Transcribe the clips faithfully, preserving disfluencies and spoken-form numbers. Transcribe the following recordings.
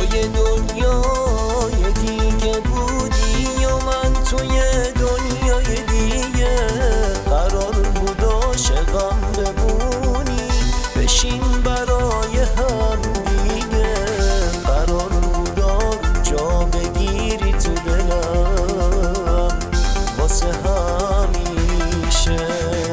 یه دنیای دیگه بودی و من توی دنیای دیگه. قرار بود عاشقم بمونی بشین برای هم دیگه. قرار بود آروم جا بگیری تو دلم واسه همیشه.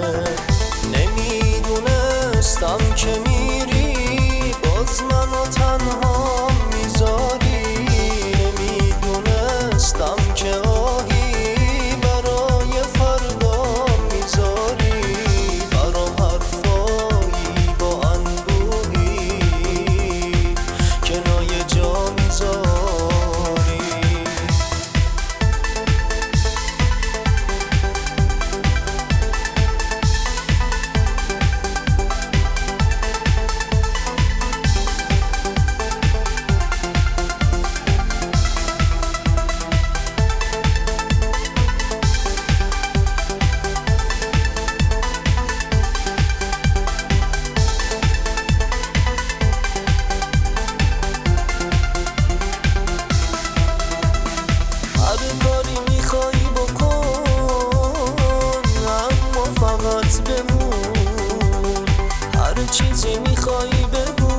نمیدونستم که میری باز منو تنها میذاری. نمیدونستم که آهی برای فردا میذاری. برام حرفایی با انبوهی کنایه جا میذاری. هر کاری میخوای بکن اما فقط بمون. هر چیزی میخوای بگو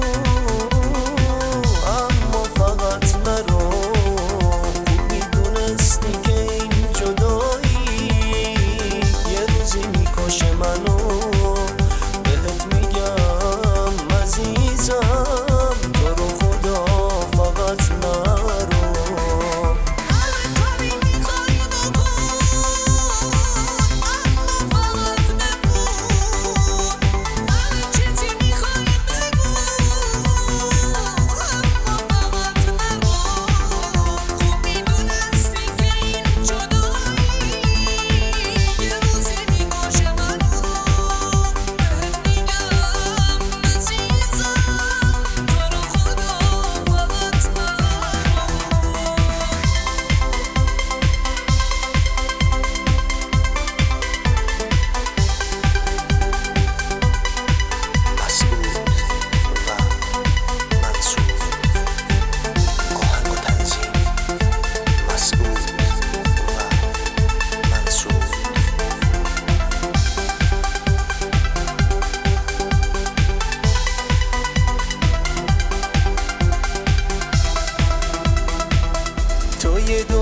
اما فقط نرو. خوب میدونستی که این جدایی یه روزی میکشه منو. بهت میگم عزیزم تو رو خدا فقط نرو. تو یه